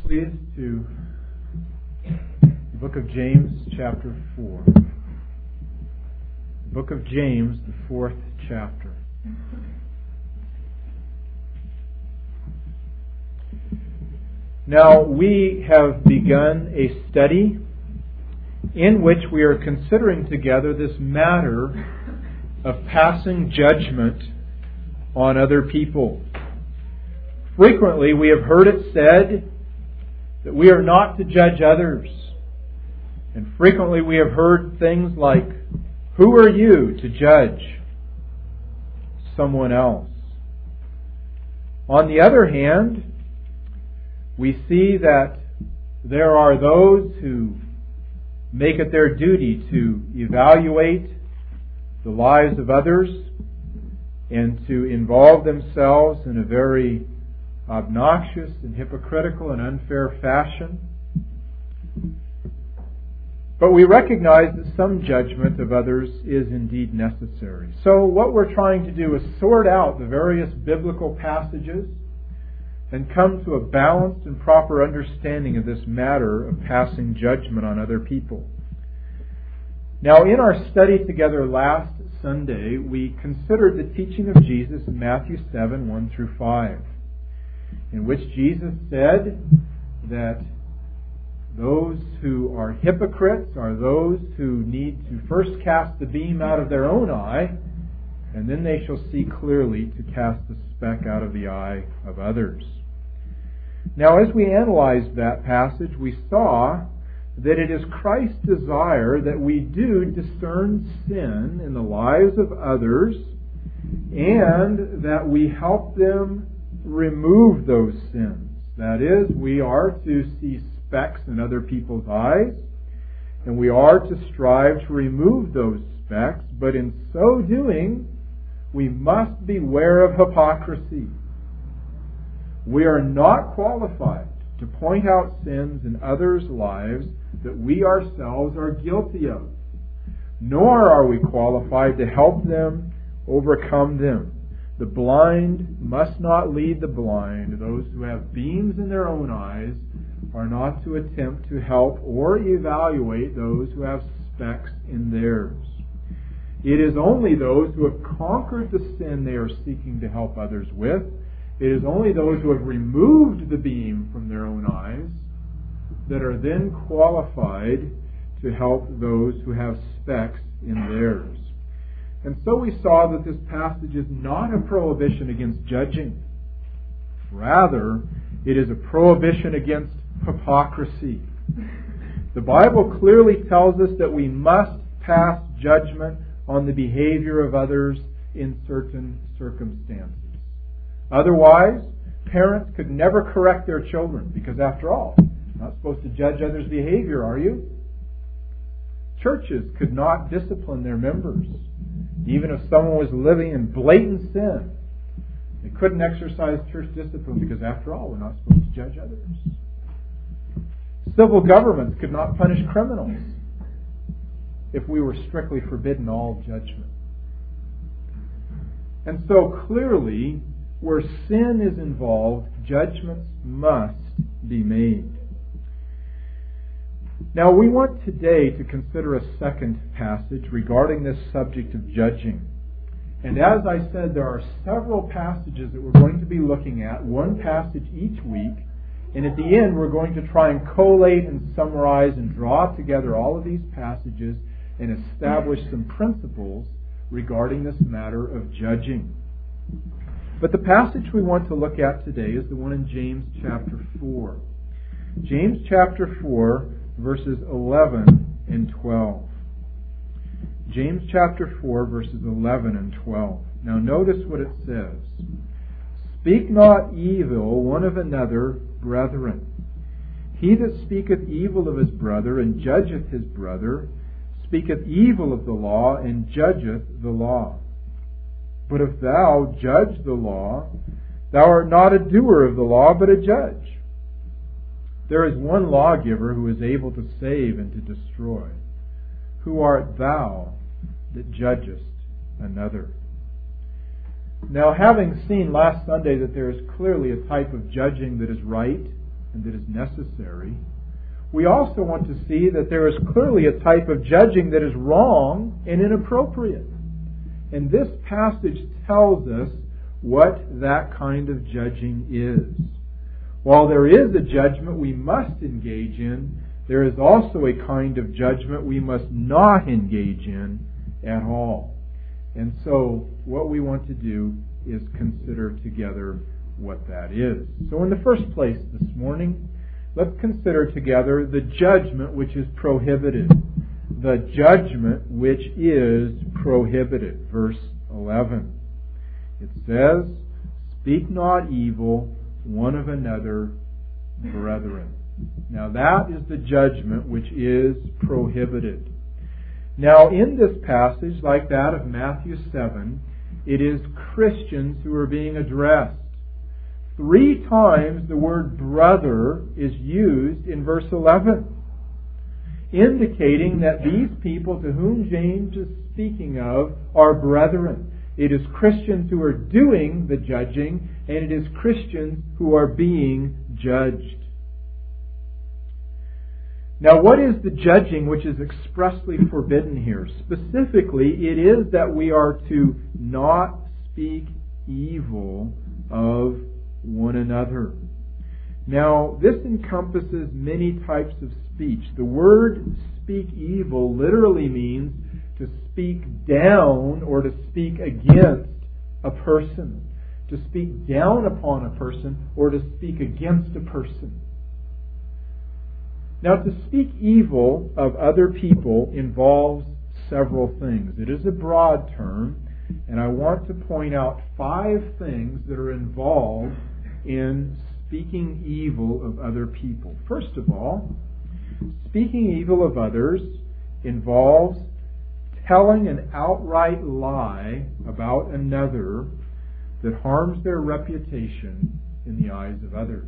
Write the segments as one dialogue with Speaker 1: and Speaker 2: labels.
Speaker 1: please, to the book of James, chapter 4. The book of James, the 4th chapter. Now, we have begun a study in which we are considering together this matter of passing judgment on other people. Frequently, we have heard it said that we are not to judge others. And frequently, we have heard things like, "Who are you to judge someone else?" On the other hand, we see that there are those who make it their duty to evaluate the lives of others and to involve themselves in a very obnoxious and hypocritical and unfair fashion. But we recognize that some judgment of others is indeed necessary. So what we're trying to do is sort out the various biblical passages and come to a balanced and proper understanding of this matter of passing judgment on other people. Now, in our study together last Sunday, we considered the teaching of Jesus in Matthew 7, 1 through 5, in which Jesus said that those who are hypocrites are those who need to first cast the beam out of their own eye, and then they shall see clearly to cast the speck out of the eye of others. Now, as we analyzed that passage, we saw that it is Christ's desire that we do discern sin in the lives of others and that we help them remove those sins. That is, we are to see specks in other people's eyes, and we are to strive to remove those specks, but in so doing, we must beware of hypocrisy. We are not qualified to point out sins in others' lives that we ourselves are guilty of, nor are we qualified to help them overcome them. The blind must not lead the blind. Those who have beams in their own eyes are not to attempt to help or evaluate those who have specks in theirs. It is only those who have conquered the sin they are seeking to help others with. It is only those who have removed the beam from their own eyes that are then qualified to help those who have specks in theirs. And so we saw that this passage is not a prohibition against judging. Rather, it is a prohibition against hypocrisy. The Bible clearly tells us that we must pass judgment on the behavior of others in certain circumstances. Otherwise, parents could never correct their children, because after all, you're not supposed to judge others' behavior, are you? Churches could not discipline their members. Even if someone was living in blatant sin, they couldn't exercise church discipline because, after all, we're not supposed to judge others. Civil governments could not punish criminals if we were strictly forbidden all judgment. And so clearly, where sin is involved, judgments must be made. Now, we want today to consider a second passage regarding this subject of judging. And as I said, there are several passages that we're going to be looking at, one passage each week. And at the end, we're going to try and collate and summarize and draw together all of these passages and establish some principles regarding this matter of judging. But the passage we want to look at today is the one in James chapter 4. James chapter 4, verses 11 and 12. James chapter 4, verses 11 and 12. Now notice what it says. "Speak not evil one of another, brethren. He that speaketh evil of his brother and judgeth his brother, speaketh evil of the law and judgeth the law. But if thou judge the law, thou art not a doer of the law, but a judge. There is one lawgiver who is able to save and to destroy. Who art thou that judgest another?" Now, having seen last Sunday that there is clearly a type of judging that is right and that is necessary, we also want to see that there is clearly a type of judging that is wrong and inappropriate. And this passage tells us what that kind of judging is. While there is a judgment we must engage in, there is also a kind of judgment we must not engage in at all. And so what we want to do is consider together what that is. So in the first place this morning, let's consider together the judgment which is prohibited. The judgment which is prohibited. Verse 11. It says, "Speak not evil one of another, brethren." Now that is the judgment which is prohibited. Now in this passage, like that of Matthew 7, it is Christians who are being addressed. 3 times the word brother is used in verse 11, indicating that these people to whom James is speaking of are brethren. It is Christians who are doing the judging, and it is Christians who are being judged. Now, what is the judging which is expressly forbidden here? Specifically, it is that we are to not speak evil of one another. Now, this encompasses many types of speech. The word speak evil literally means to speak down or to speak against a person. To speak down upon a person or to speak against a person. Now, to speak evil of other people involves several things. It is a broad term, and I want to point out 5 things that are involved in speaking evil of other people. First of all, speaking evil of others involves telling an outright lie about another that harms their reputation in the eyes of others.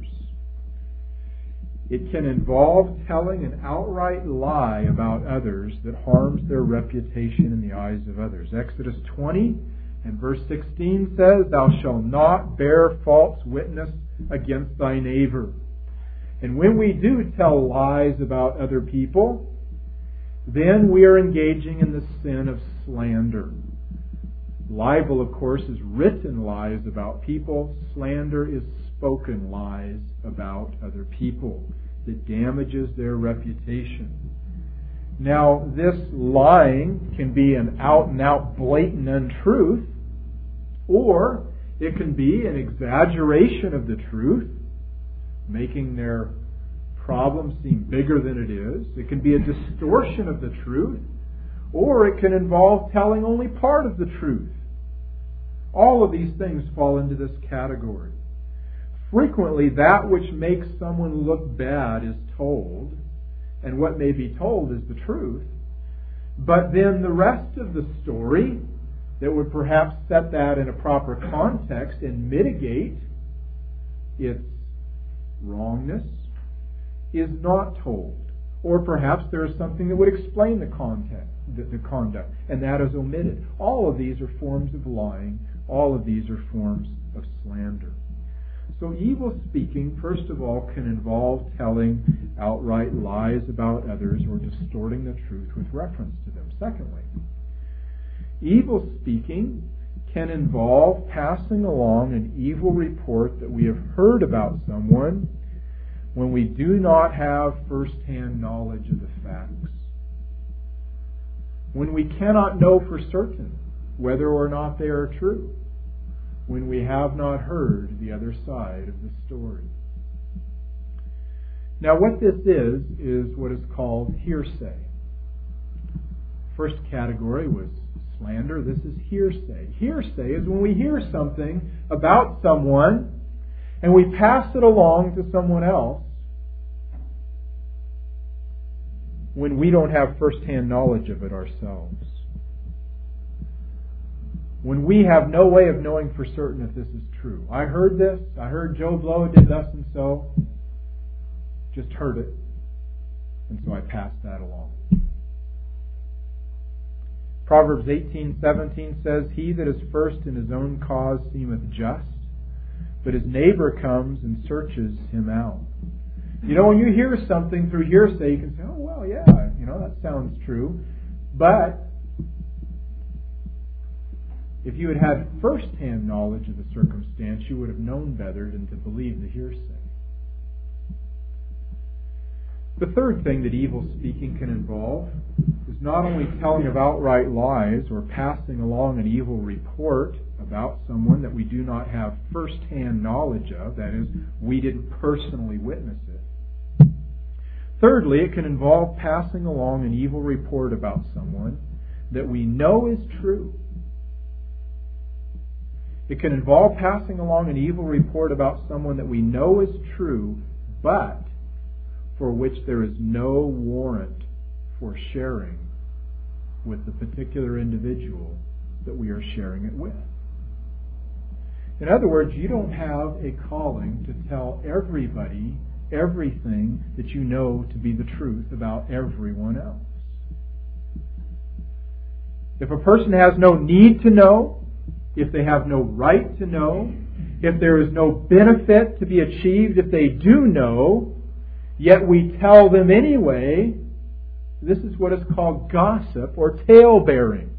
Speaker 1: It can involve telling an outright lie about others that harms their reputation in the eyes of others. Exodus 20 and verse 16 says, "Thou shalt not bear false witness against thy neighbor." And when we do tell lies about other people, then we are engaging in the sin of slander. Libel, of course, is written lies about people. Slander is spoken lies about other people that damages their reputation. Now, this lying can be an out-and-out blatant untruth, or it can be an exaggeration of the truth, making their problem seem bigger than it is. It can be a distortion of the truth, or it can involve telling only part of the truth. All of these things fall into this category. Frequently, that which makes someone look bad is told, and what may be told is the truth. But then the rest of the story that would perhaps set that in a proper context and mitigate its wrongness is not told. Or perhaps there is something that would explain the conduct, and that is omitted. All of these are forms of lying. All of these are forms of slander. So evil speaking, first of all, can involve telling outright lies about others or distorting the truth with reference to them. Secondly, evil speaking can involve passing along an evil report that we have heard about someone when we do not have first-hand knowledge of the facts. When we cannot know for certain whether or not they are true. When we have not heard the other side of the story. Now what this is what is called hearsay. First category was slander. This is hearsay. Hearsay is when we hear something about someone and we pass it along to someone else when we don't have first-hand knowledge of it ourselves. When we have no way of knowing for certain if this is true. I heard this. I heard Joe Blow did thus and so. Just heard it. And so I passed that along. Proverbs 18:17 says, "He that is first in his own cause seemeth just, but his neighbor comes and searches him out." You know, when you hear something through hearsay, you can say, oh, well, yeah, that sounds true. But if you had had first-hand knowledge of the circumstance, you would have known better than to believe the hearsay. The third thing that evil speaking can involve is not only telling of outright lies or passing along an evil report about someone that we do not have first-hand knowledge of, that is, we didn't personally witness it. Thirdly, it can involve passing along an evil report about someone that we know is true. It can involve passing along an evil report about someone that we know is true, but for which there is no warrant for sharing with the particular individual that we are sharing it with. In other words, you don't have a calling to tell everybody everything that you know to be the truth about everyone else. If a person has no need to know, if they have no right to know, if there is no benefit to be achieved if they do know, yet we tell them anyway, this is what is called gossip or tale-bearing.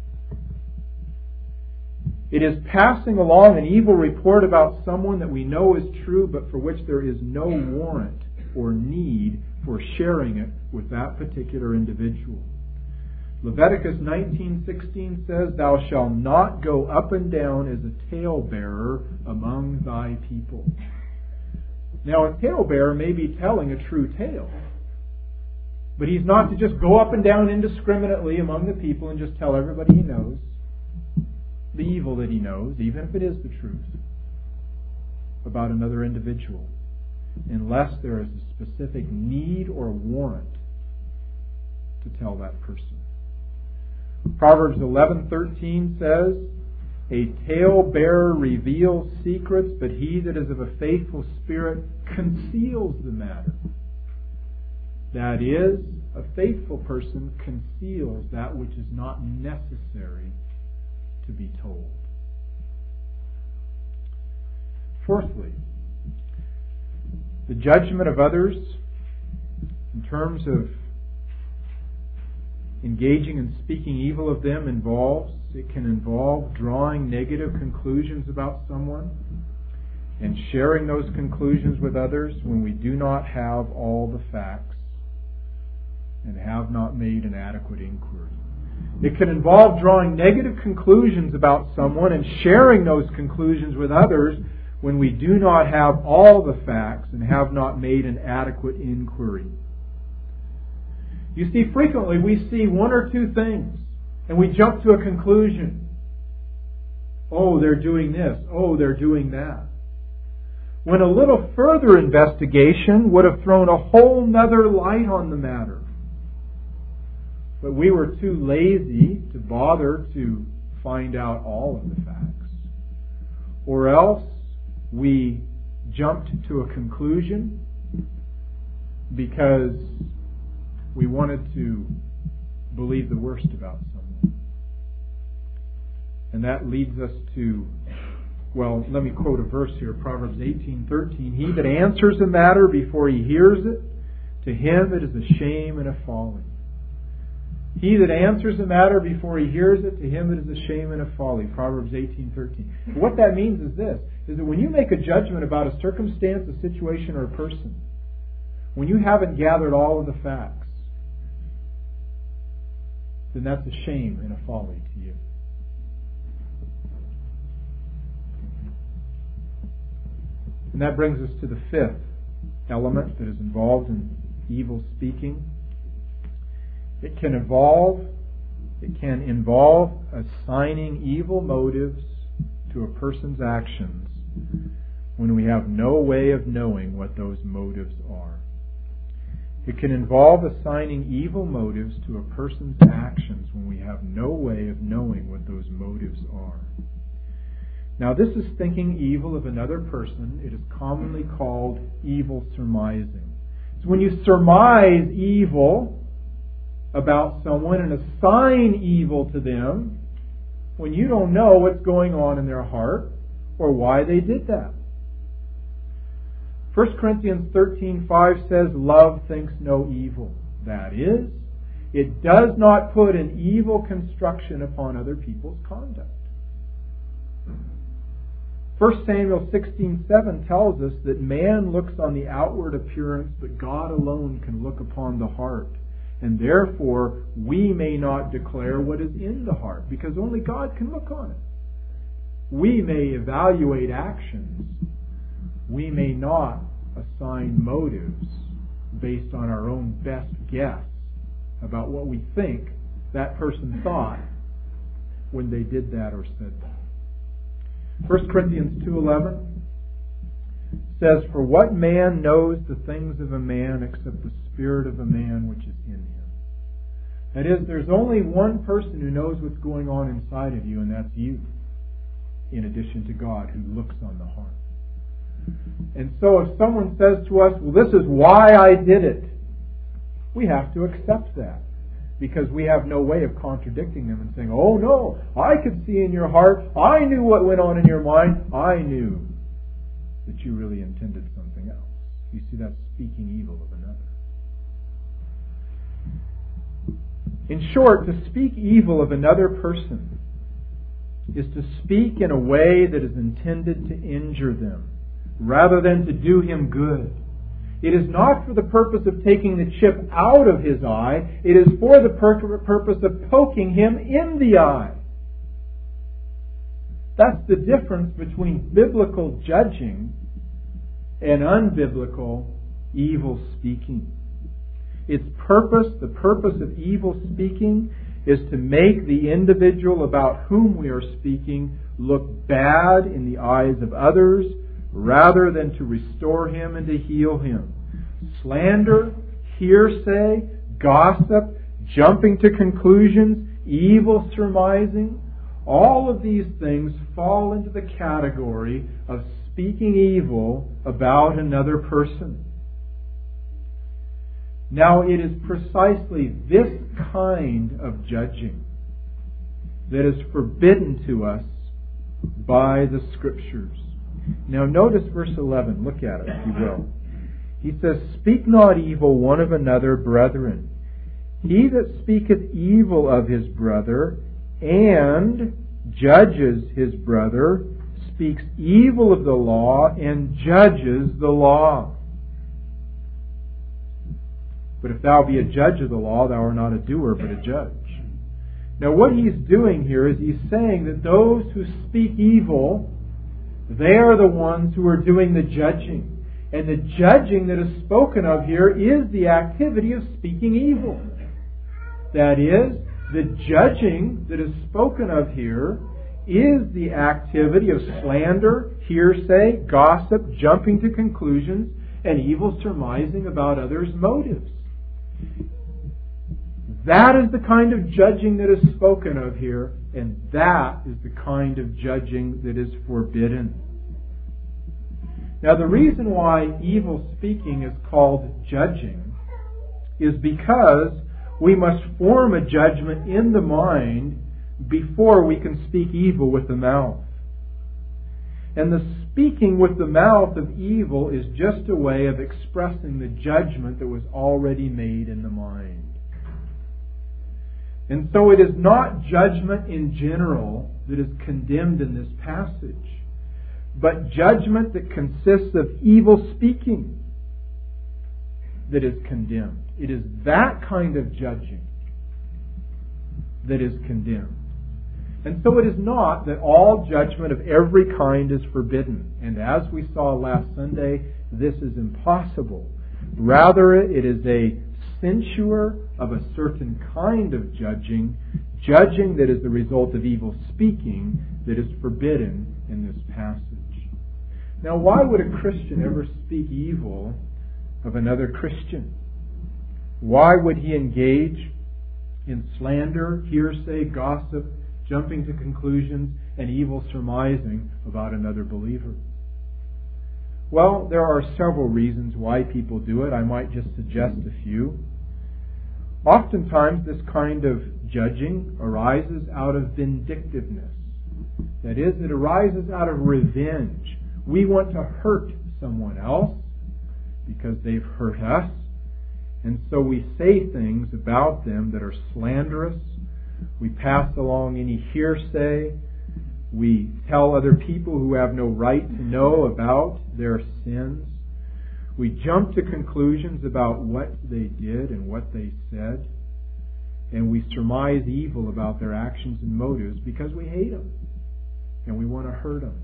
Speaker 1: It is passing along an evil report about someone that we know is true, but for which there is no warrant or need for sharing it with that particular individual. Leviticus 19:16 says, "Thou shalt not go up and down as a talebearer among thy people." Now, a talebearer may be telling a true tale, but he's not to just go up and down indiscriminately among the people and just tell everybody he knows the evil that he knows, even if it is the truth, about another individual, unless there is a specific need or warrant to tell that person. Proverbs 11:13 says, "A talebearer reveals secrets, but he that is of a faithful spirit conceals the matter." That is, a faithful person conceals that which is not necessary to be told. Fourthly, the judgment of others in terms of engaging and speaking evil of them it can involve drawing negative conclusions about someone and sharing those conclusions with others when we do not have all the facts and have not made an adequate inquiry. It can involve drawing negative conclusions about someone and sharing those conclusions with others when we do not have all the facts and have not made an adequate inquiry. You see, frequently we see one or two things and we jump to a conclusion. Oh, they're doing this. Oh, they're doing that. When a little further investigation would have thrown a whole nother light on the matter. But we were too lazy to bother to find out all of the facts. Or else we jumped to a conclusion because we wanted to believe the worst about someone. And that leads us to, well, let me quote a verse here, Proverbs 18:13. "He that answers a matter before he hears it, to him it is a shame and a folly." He that answers a matter before he hears it, to him it is a shame and a folly. Proverbs 18:13. What that means is this, is that when you make a judgment about a circumstance, a situation, or a person, when you haven't gathered all of the facts, then that's a shame and a folly to you. And that brings us to the fifth element that is involved in evil speaking. It can involve assigning evil motives to a person's actions when we have no way of knowing what those motives are. It can involve assigning evil motives to a person's actions when we have no way of knowing what those motives are. Now, this is thinking evil of another person. It is commonly called evil surmising. So when you surmise evil about someone and assign evil to them when you don't know what's going on in their heart or why they did that. 1 Corinthians 13:5 says, love thinks no evil. That is, it does not put an evil construction upon other people's conduct. 1 Samuel 16:7 tells us that man looks on the outward appearance, but God alone can look upon the heart. And therefore, we may not declare what is in the heart, because only God can look on it. We may evaluate actions. We may not assign motives based on our own best guess about what we think that person thought when they did that or said that. 1 Corinthians 2:11 says, for what man knows the things of a man except the spirit of a man which is in him? That is, there's only one person who knows what's going on inside of you, and that's you, in addition to God who looks on the heart. And so if someone says to us, well, this is why I did it, we have to accept that, because we have no way of contradicting them and saying, oh no, I could see in your heart, I knew what went on in your mind, I knew that you really intended something else. You see, that's speaking evil of another. In short, to speak evil of another person is to speak in a way that is intended to injure them, rather than to do him good. It is not for the purpose of taking the chip out of his eye. It is for the purpose of poking him in the eye. That's the difference between biblical judging and unbiblical evil speaking. Its purpose, the purpose of evil speaking, is to make the individual about whom we are speaking look bad in the eyes of others, rather than to restore him and to heal him. Slander, hearsay, gossip, jumping to conclusions, evil surmising, all of these things fall into the category of speaking evil about another person. Now, it is precisely this kind of judging that is forbidden to us by the Scriptures. Now, notice verse 11. Look at it, if you will. He says, speak not evil one of another, brethren. He that speaketh evil of his brother and judges his brother speaks evil of the law and judges the law. But if thou be a judge of the law, thou art not a doer, but a judge. Now what he's doing here is he's saying that those who speak evil, they are the ones who are doing the judging. And the judging that is spoken of here is the activity of speaking evil. That is, the judging that is spoken of here is the activity of slander, hearsay, gossip, jumping to conclusions, and evil surmising about others' motives. That is the kind of judging that is spoken of here, and that is the kind of judging that is forbidden. Now, the reason why evil speaking is called judging is because we must form a judgment in the mind before we can speak evil with the mouth. And the speaking with the mouth of evil is just a way of expressing the judgment that was already made in the mind. And so it is not judgment in general that is condemned in this passage, but judgment that consists of evil speaking that is condemned. It is that kind of judging that is condemned. And so it is not that all judgment of every kind is forbidden. And as we saw last Sunday, this is impossible. Rather, it is a censure of a certain kind of judging that is the result of evil speaking, that is forbidden in this passage. Now, why would a Christian ever speak evil of another Christian? Why would he engage in slander, hearsay, gossip, jumping to conclusions, and evil surmising about another believer? Well, there are several reasons why people do it. I might just suggest a few. Oftentimes, this kind of judging arises out of vindictiveness. That is, it arises out of revenge. We want to hurt someone else, because they've hurt us. And so we say things about them that are slanderous. We pass along any hearsay. We tell other people who have no right to know about their sins. We jump to conclusions about what they did and what they said. And we surmise evil about their actions and motives because we hate them and we want to hurt them.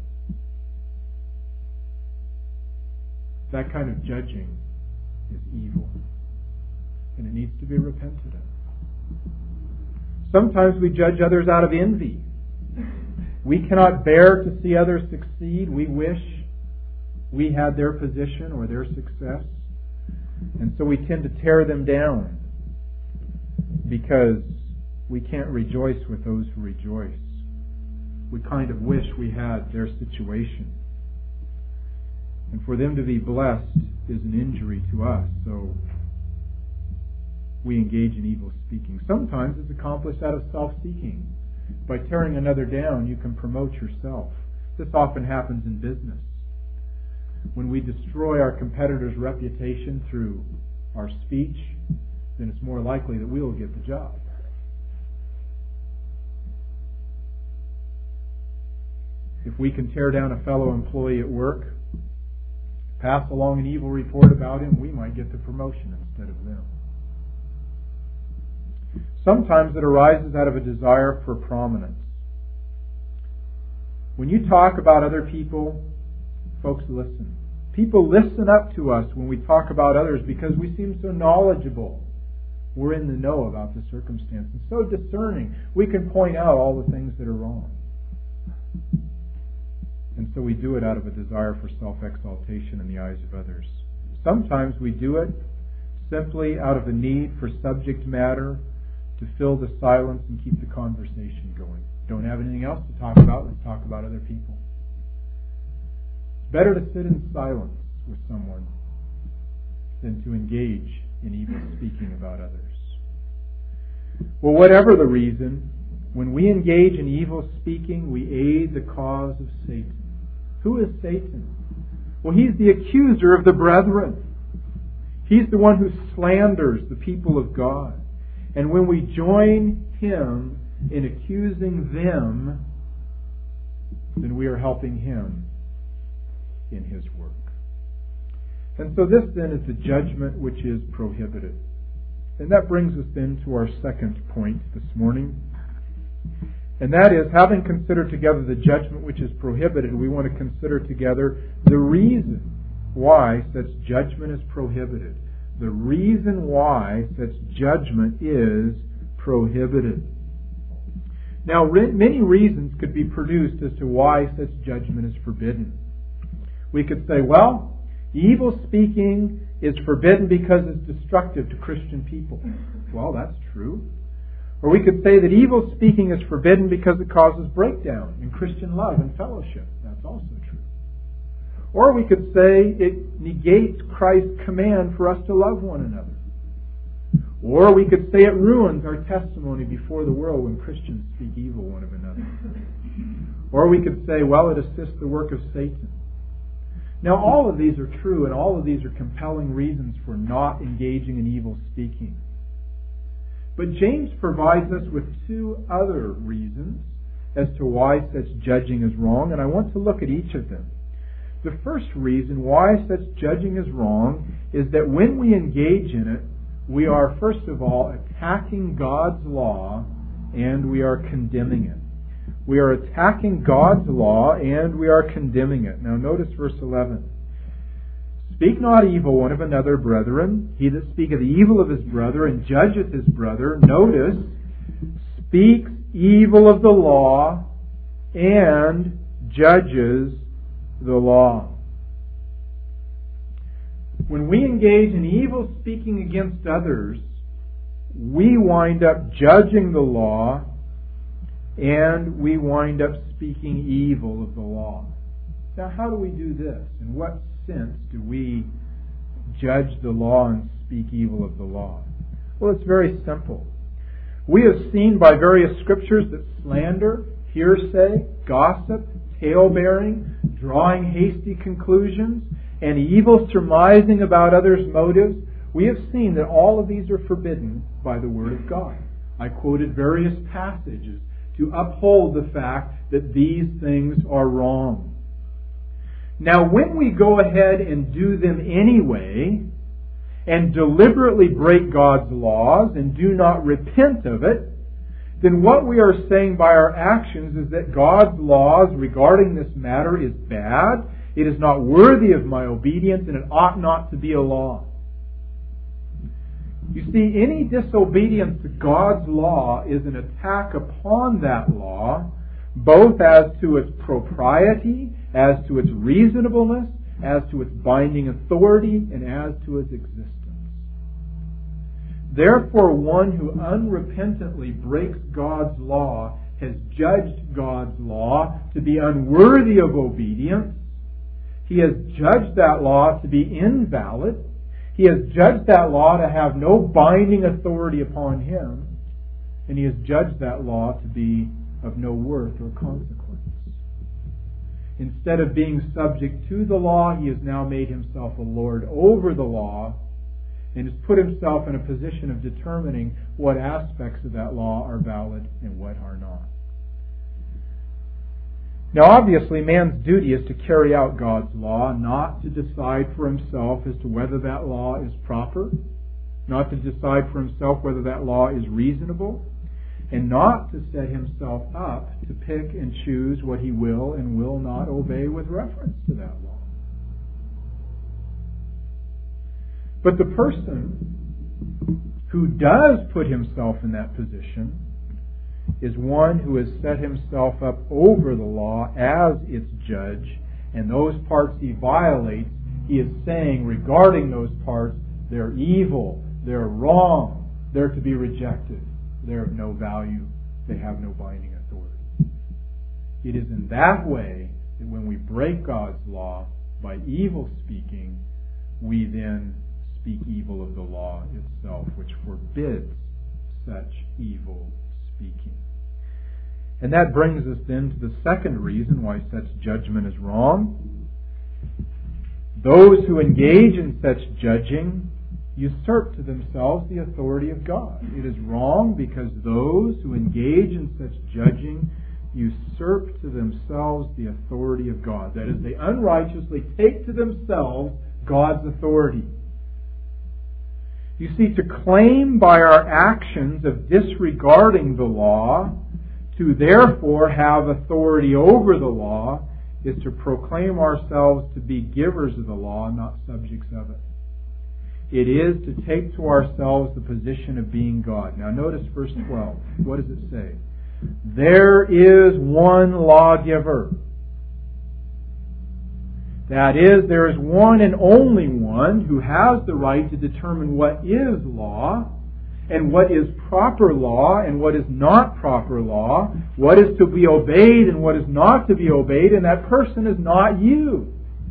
Speaker 1: That kind of judging is evil, and it needs to be repented of. Sometimes we judge others out of envy. We cannot bear to see others succeed. We wish we had their position or their success. And so we tend to tear them down because we can't rejoice with those who rejoice. We kind of wish we had their situation. And for them to be blessed is an injury to us, so we engage in evil speaking. Sometimes it's accomplished out of self-seeking. By tearing another down, you can promote yourself. This often happens in business. When we destroy our competitor's reputation through our speech, then it's more likely that we will get the job. If we can tear down a fellow employee at work, pass along an evil report about him, we might get the promotion instead of them. Sometimes it arises out of a desire for prominence. When you talk about other people, folks, listen. People listen up to us when we talk about others because we seem so knowledgeable. We're in the know about the circumstance and so discerning. We can point out all the things that are wrong. And so we do it out of a desire for self-exaltation in the eyes of others. Sometimes we do it simply out of a need for subject matter to fill the silence and keep the conversation going. Don't have anything else to talk about, let's talk about other people. It's better to sit in silence with someone than to engage in evil speaking about others. Well, whatever the reason, when we engage in evil speaking, we aid the cause of Satan. Who is Satan? Well, he's the accuser of the brethren. He's the one who slanders the people of God. And when we join him in accusing them, then we are helping him in his work. And so this then is the judgment which is prohibited. And that brings us then to our second point this morning. And that is, having considered together the judgment which is prohibited, we want to consider together the reason why such judgment is prohibited. The reason why such judgment is prohibited. Now, many reasons could be produced as to why such judgment is forbidden. We could say, well, evil speaking is forbidden because it's destructive to Christian people. Well, that's true. Or we could say that evil speaking is forbidden because it causes breakdown in Christian love and fellowship. That's also true. Or we could say it negates Christ's command for us to love one another. Or we could say it ruins our testimony before the world when Christians speak evil one of another. Or we could say, well, it assists the work of Satan. Now, all of these are true, and all of these are compelling reasons for not engaging in evil speaking. But James provides us with two other reasons as to why such judging is wrong, and I want to look at each of them. The first reason why such judging is wrong is that when we engage in it, we are, first of all, attacking God's law and we are condemning it. We are attacking God's law and we are condemning it. Now notice verse 11. Speak not evil one of another, brethren. He that speaketh evil of his brother and judgeth his brother, notice, speaks evil of the law and judges the law. When we engage in evil speaking against others, we wind up judging the law and we wind up speaking evil of the law. Now, how do we do this? In what sense do we judge the law and speak evil of the law? Well, it's very simple. We have seen by various scriptures that slander, hearsay, gossip, tale-bearing, drawing hasty conclusions, and evil surmising about others' motives, we have seen that all of these are forbidden by the Word of God. I quoted various passages to uphold the fact that these things are wrong. Now, when we go ahead and do them anyway, and deliberately break God's laws and do not repent of it, then what we are saying by our actions is that God's laws regarding this matter is bad, it is not worthy of my obedience, and it ought not to be a law. You see, any disobedience to God's law is an attack upon that law, both as to its propriety, as to its reasonableness, as to its binding authority, and as to its existence. Therefore, one who unrepentantly breaks God's law has judged God's law to be unworthy of obedience. He has judged that law to be invalid. He has judged that law to have no binding authority upon him. And he has judged that law to be of no worth or consequence. Instead of being subject to the law, he has now made himself a lord over the law and has put himself in a position of determining what aspects of that law are valid and what are not. Now, obviously, man's duty is to carry out God's law, not to decide for himself as to whether that law is proper, not to decide for himself whether that law is reasonable, and not to set himself up to pick and choose what he will and will not obey with reference to that law. But the person who does put himself in that position is one who has set himself up over the law as its judge, and those parts he violates, he is saying regarding those parts, they're evil, they're wrong, they're to be rejected, they're of no value, they have no binding authority. It is in that way that when we break God's law by evil speaking, we then speak evil of the law itself, which forbids such evil speaking. And that brings us then to the second reason why such judgment is wrong. Those who engage in such judging usurp to themselves the authority of God. It is wrong because those who engage in such judging usurp to themselves the authority of God. That is, they unrighteously take to themselves God's authority. You see, to claim by our actions of disregarding the law to therefore have authority over the law is to proclaim ourselves to be givers of the law, not subjects of it. It is to take to ourselves the position of being God. Now notice verse 12. What does it say? There is one lawgiver. That is, there is one and only one who has the right to determine what is law and what is proper law and what is not proper law, what is to be obeyed and what is not to be obeyed, and that person is not you.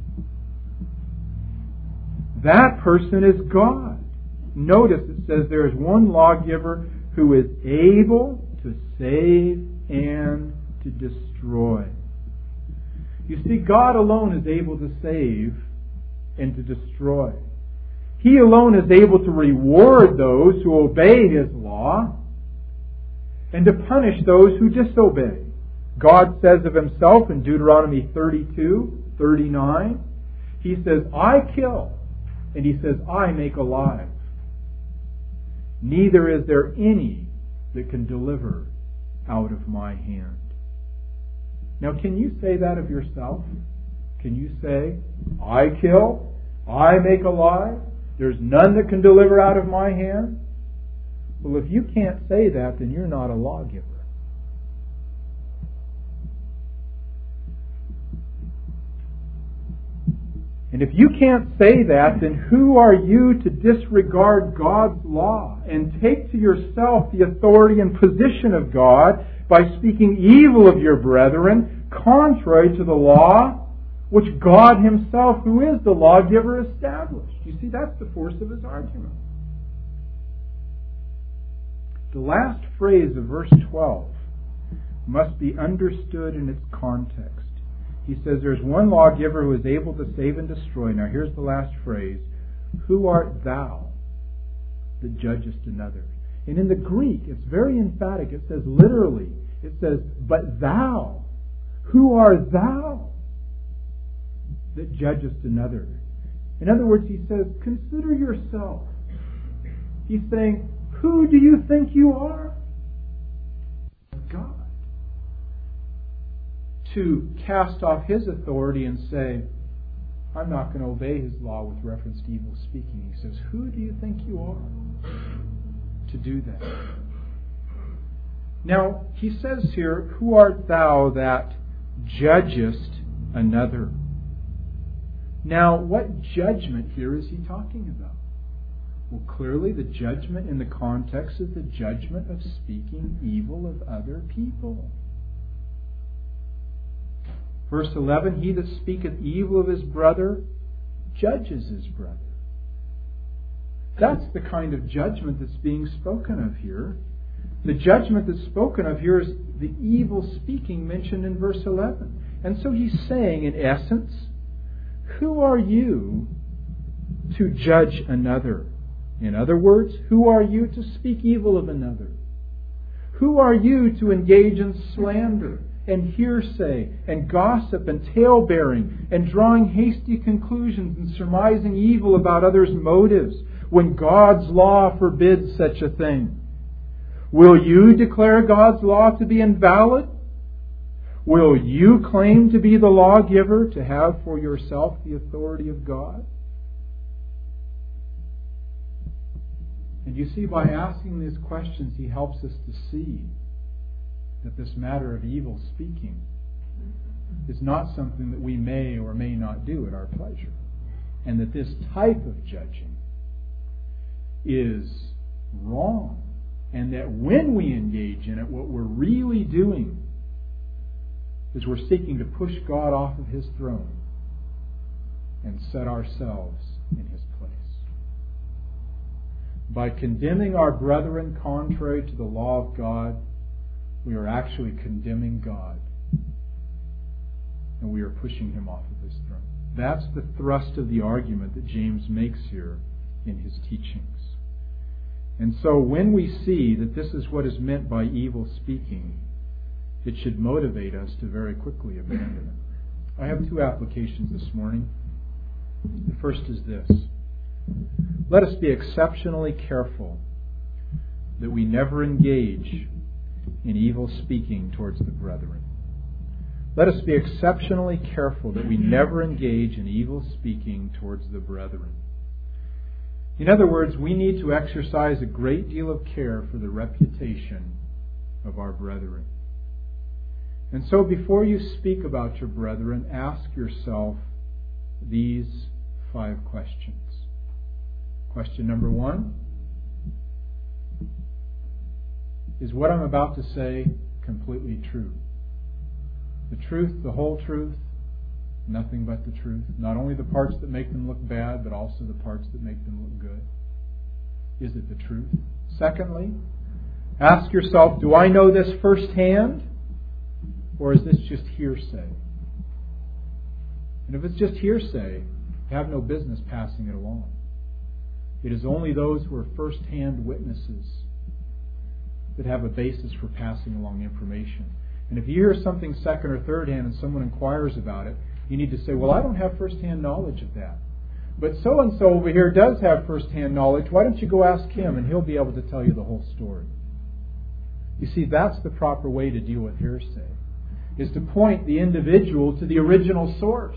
Speaker 1: That person is God. Notice it says there is one lawgiver who is able to save and to destroy. You see, God alone is able to save and to destroy. He alone is able to reward those who obey His law and to punish those who disobey. God says of Himself in Deuteronomy 32:39, He says, I kill, and He says, I make alive. Neither is there any that can deliver out of my hand. Now, can you say that of yourself? Can you say, I kill, I make alive, there's none that can deliver out of my hand? Well, if you can't say that, then you're not a lawgiver. And if you can't say that, then who are you to disregard God's law and take to yourself the authority and position of God by speaking evil of your brethren, contrary to the law which God Himself, who is the lawgiver, established? You see, that's the force of his argument. The last phrase of verse 12 must be understood in its context. He says there's one lawgiver who is able to save and destroy. Now here's the last phrase. Who art thou that judgest another? And in the Greek, it's very emphatic. It says literally, it says, but thou, who art thou that judgest another? In other words, he says, consider yourself. He's saying, who do you think you are? God. To cast off His authority and say, I'm not going to obey His law with reference to evil speaking. He says, who do you think you are to do that? Now, he says here, who art thou that judgest another? Now, what judgment here is he talking about? Well, clearly the judgment in the context is the judgment of speaking evil of other people. Verse 11, he that speaketh evil of his brother judges his brother. That's the kind of judgment that's being spoken of here. The judgment that's spoken of here is the evil speaking mentioned in verse 11. And so he's saying, in essence, who are you to judge another? In other words, who are you to speak evil of another? Who are you to engage in slander and hearsay and gossip and tale-bearing and drawing hasty conclusions and surmising evil about others' motives when God's law forbids such a thing? Will you declare God's law to be invalid? Will you claim to be the lawgiver, to have for yourself the authority of God? And you see, by asking these questions, he helps us to see that this matter of evil speaking is not something that we may or may not do at our pleasure. And that this type of judging is wrong. And that when we engage in it, what we're really doing is we're seeking to push God off of His throne and set ourselves in His place. By condemning our brethren contrary to the law of God, we are actually condemning God. And we are pushing Him off of His throne. That's the thrust of the argument that James makes here in his teachings. And so when we see that this is what is meant by evil speaking, it should motivate us to very quickly abandon it. I have two applications this morning. The first is this. Let us be exceptionally careful that we never engage in evil speaking towards the brethren. Let us be exceptionally careful that we never engage in evil speaking towards the brethren. In other words, we need to exercise a great deal of care for the reputation of our brethren. And so before you speak about your brethren, ask yourself these 5 questions. Question number 1. Is what I'm about to say completely true? The truth, the whole truth, nothing but the truth. Not only the parts that make them look bad, but also the parts that make them look good. Is it the truth? Secondly, ask yourself, do I know this firsthand? Or is this just hearsay? And if it's just hearsay, you have no business passing it along. It is only those who are first-hand witnesses that have a basis for passing along information. And if you hear something second or third-hand and someone inquires about it, you need to say, well, I don't have first-hand knowledge of that. But so-and-so over here does have first-hand knowledge. Why don't you go ask him and he'll be able to tell you the whole story. You see, that's the proper way to deal with hearsay, is to point the individual to the original source.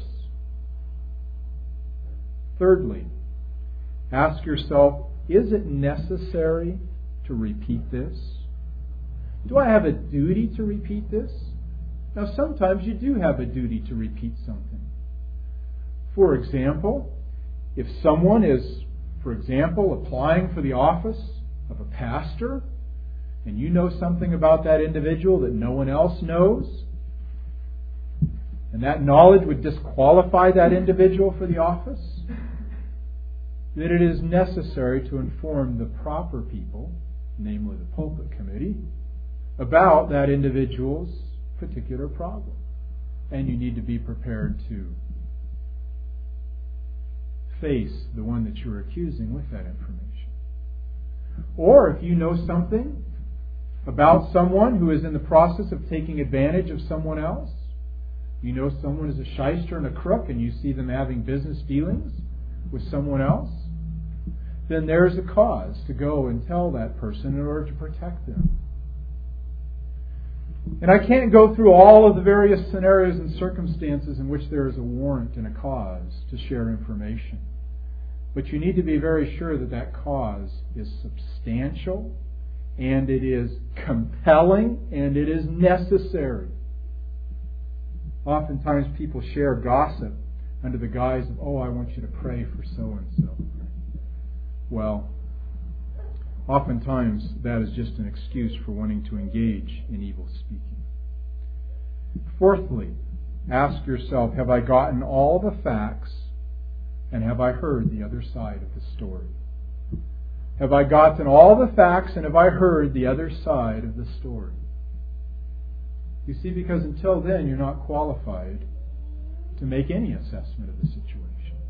Speaker 1: Thirdly, ask yourself, is it necessary to repeat this? Do I have a duty to repeat this? Now, sometimes you do have a duty to repeat something. For example, if someone is, for example, applying for the office of a pastor, and you know something about that individual that no one else knows, and that knowledge would disqualify that individual for the office, then it is necessary to inform the proper people, namely the pulpit committee, about that individual's particular problem. and you need to be prepared to face the one that you're accusing with that information. Or if you know something about someone who is in the process of taking advantage of someone else, you know someone is a shyster and a crook, and you see them having business dealings with someone else, then there's a cause to go and tell that person in order to protect them. And I can't go through all of the various scenarios and circumstances in which there is a warrant and a cause to share information. But you need to be very sure that that cause is substantial, and it is compelling, and it is necessary. Oftentimes people share gossip under the guise of, oh, I want you to pray for so-and-so. Well, oftentimes that is just an excuse for wanting to engage in evil speaking. Fourthly, ask yourself, have I gotten all the facts, and have I heard the other side of the story? Have I gotten all the facts, and have I heard the other side of the story? You see, because until then you're not qualified to make any assessment of the situation.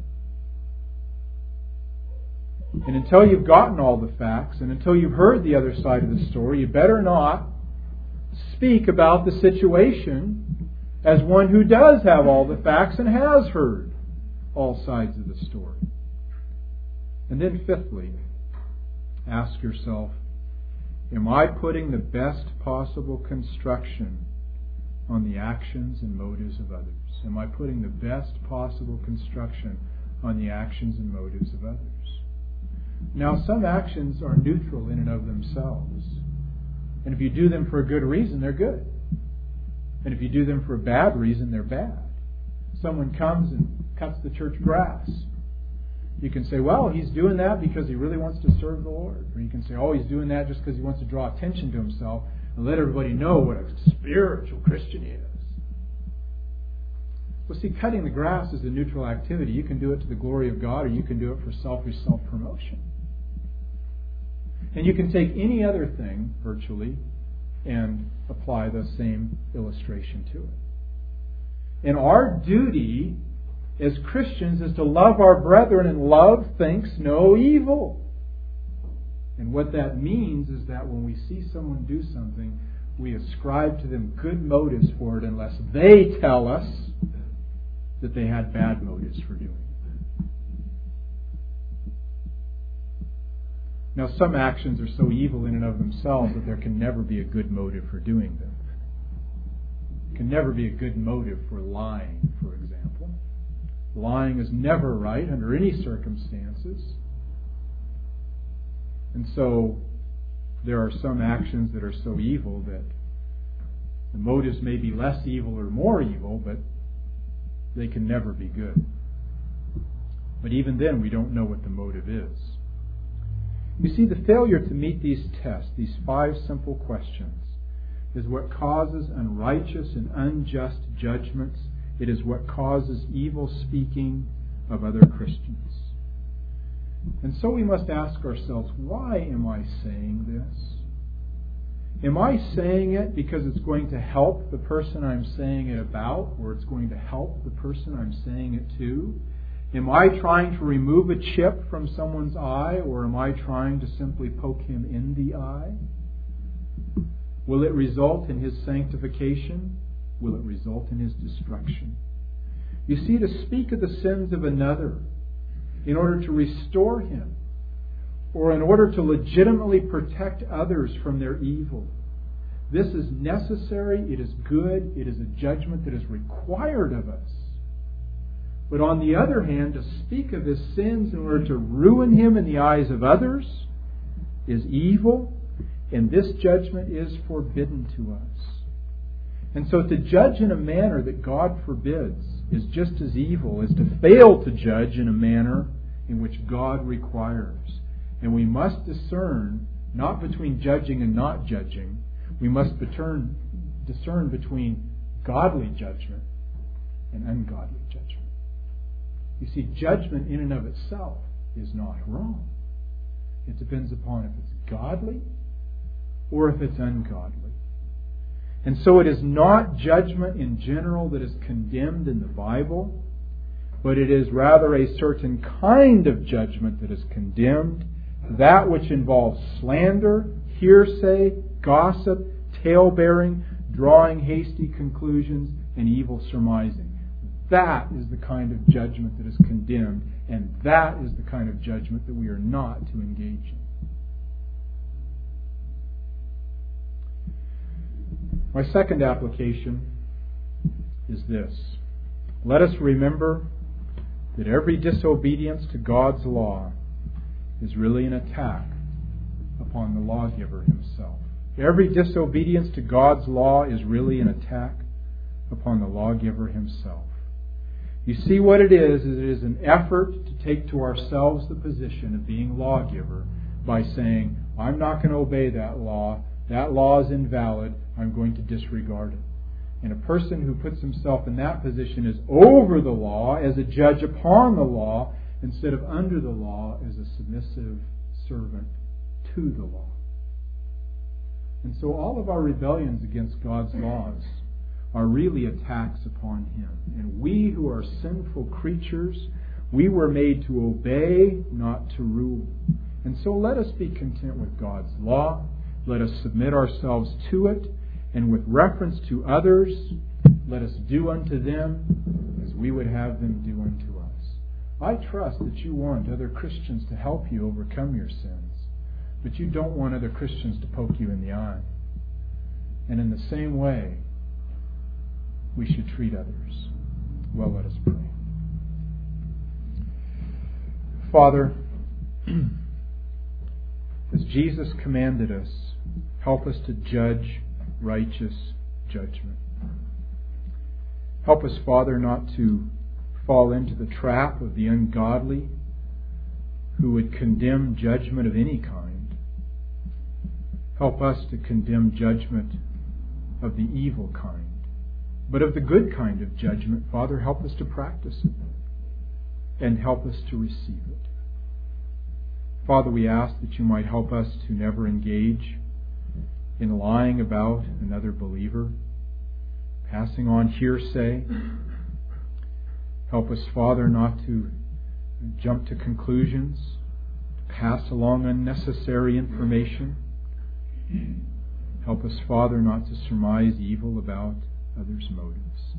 Speaker 1: And until you've gotten all the facts, and until you've heard the other side of the story, you better not speak about the situation as one who does have all the facts and has heard all sides of the story. And then fifthly, ask yourself, am I putting the best possible construction on the actions and motives of others? Am I putting the best possible construction on the actions and motives of others? Now, some actions are neutral in and of themselves. And if you do them for a good reason, they're good. And if you do them for a bad reason, they're bad. Someone comes and cuts the church grass. You can say, well, he's doing that because he really wants to serve the Lord. Or you can say, oh, he's doing that just because he wants to draw attention to himself and let everybody know what a spiritual Christian he is. Well, see, cutting the grass is a neutral activity. You can do it to the glory of God, or you can do it for selfish self-promotion. And you can take any other thing, virtually, and apply the same illustration to it. And our duty as Christians is to love our brethren, and love thinks no evil. And what that means is that when we see someone do something, we ascribe to them good motives for it unless they tell us that they had bad motives for doing it. Now, some actions are so evil in and of themselves that there can never be a good motive for doing them. There can never be a good motive for lying, for example. Lying is never right under any circumstances. And so there are some actions that are so evil that the motives may be less evil or more evil, but they can never be good. But even then, we don't know what the motive is. You see, the failure to meet these tests, these 5 simple questions, is what causes unrighteous and unjust judgments. It is what causes evil speaking of other Christians. And so we must ask ourselves, why am I saying this? Am I saying it because it's going to help the person I'm saying it about, or it's going to help the person I'm saying it to? Am I trying to remove a chip from someone's eye, or am I trying to simply poke him in the eye? Will it result in his sanctification? Will it result in his destruction? You see, to speak of the sins of another in order to restore him, or in order to legitimately protect others from their evil, this is necessary, it is good, it is a judgment that is required of us. But on the other hand, to speak of his sins in order to ruin him in the eyes of others is evil, and this judgment is forbidden to us. And so to judge in a manner that God forbids is just as evil as to fail to judge in a manner in which God requires. And we must discern, not between judging and not judging, we must discern between godly judgment and ungodly judgment. You see, judgment in and of itself is not wrong. It depends upon if it's godly or if it's ungodly. And so it is not judgment in general that is condemned in the Bible, but it is rather a certain kind of judgment that is condemned, that which involves slander, hearsay, gossip, tale-bearing, drawing hasty conclusions, and evil surmising. That is the kind of judgment that is condemned, and that is the kind of judgment that we are not to engage in. My second application is this. Let us remember that every disobedience to God's law is really an attack upon the lawgiver himself. Every disobedience to God's law is really an attack upon the lawgiver himself. You see what it is an effort to take to ourselves the position of being lawgiver by saying, I'm not going to obey that law is invalid, I'm going to disregard it. And a person who puts himself in that position is over the law as a judge upon the law, instead of under the law as a submissive servant to the law. And so all of our rebellions against God's laws are really attacks upon Him. And we who are sinful creatures, we were made to obey, not to rule. And so let us be content with God's law. Let us submit ourselves to it. And with reference to others, let us do unto them as we would have them do unto us. I trust that you want other Christians to help you overcome your sins, but you don't want other Christians to poke you in the eye. And in the same way, we should treat others. Well, let us pray. Father, as Jesus commanded us, help us to judge righteous judgment. Help us, Father, not to fall into the trap of the ungodly who would condemn judgment of any kind. Help us to condemn judgment of the evil kind. But of the good kind of judgment, Father, help us to practice it and help us to receive it. Father, we ask that you might help us to never engage in lying about another believer, passing on hearsay. Help us, Father, not to jump to conclusions, to pass along unnecessary information. Help us, Father, not to surmise evil about others' motives.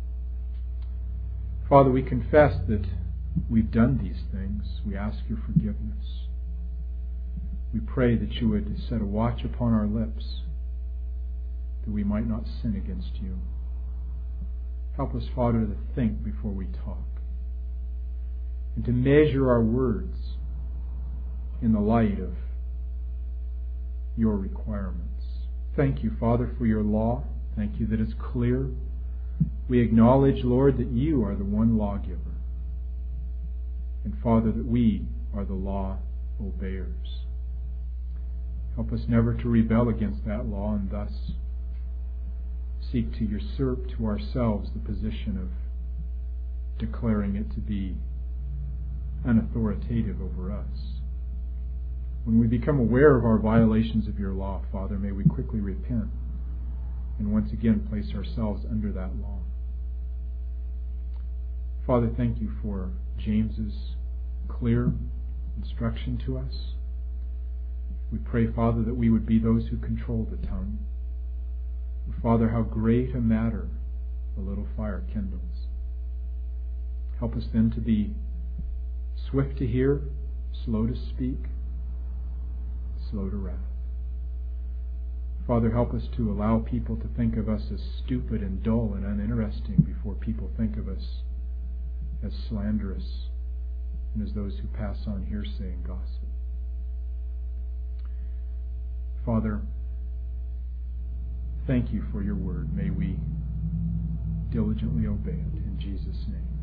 Speaker 1: Father, we confess that we've done these things. We ask your forgiveness. We pray that you would set a watch upon our lips, that we might not sin against you. Help us, Father, to think before we talk, and to measure our words in the light of your requirements. Thank you, Father, for your law. Thank you that it's clear. We acknowledge, Lord, that you are the one lawgiver. And Father, that we are the law obeyers. Help us never to rebel against that law and thus seek to usurp to ourselves the position of declaring it to be unauthoritative over us. When we become aware of our violations of your law, Father, may we quickly repent and once again place ourselves under that law. Father, thank you for James's clear instruction to us. We pray, Father, that we would be those who control the tongue. Father, how great a matter a little fire kindles. Help us then to be swift to hear, slow to speak, slow to wrath. Father, help us to allow people to think of us as stupid and dull and uninteresting before people think of us as slanderous and as those who pass on hearsay and gossip. Father, thank you for your word. May we diligently obey it in Jesus' name.